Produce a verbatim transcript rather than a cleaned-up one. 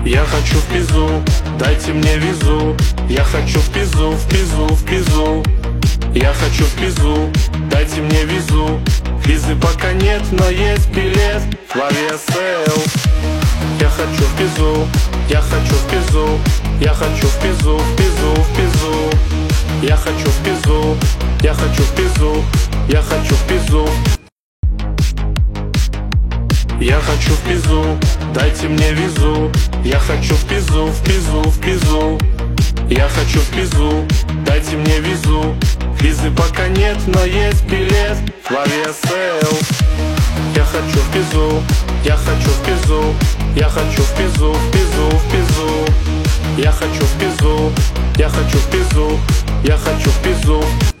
Я хочу в Пизу, дайте мне визу. Я хочу в Пизу, в Пизу, в Пизу. Я хочу в Пизу, дайте мне визу. Визы пока нет, но есть билет в авиасейл. Я хочу в Пизу, я хочу в Пизу. Я хочу в Пизу, в Пизу, в Пизу. Я хочу в Пизу, я хочу в Пизу. Я хочу в Пизу. Я хочу в Пизу, дайте мне визу. Я хочу в Пизу, в Пизу, в Пизу. Я хочу в Пизу, дайте мне визу. Визы пока нет, но есть билет в авиасейл. Я хочу в Пизу, я хочу в Пизу. Я хочу в Пизу, в Пизу, в Пизу. Я хочу в Пизу, я хочу в Пизу. Я хочу в Пизу.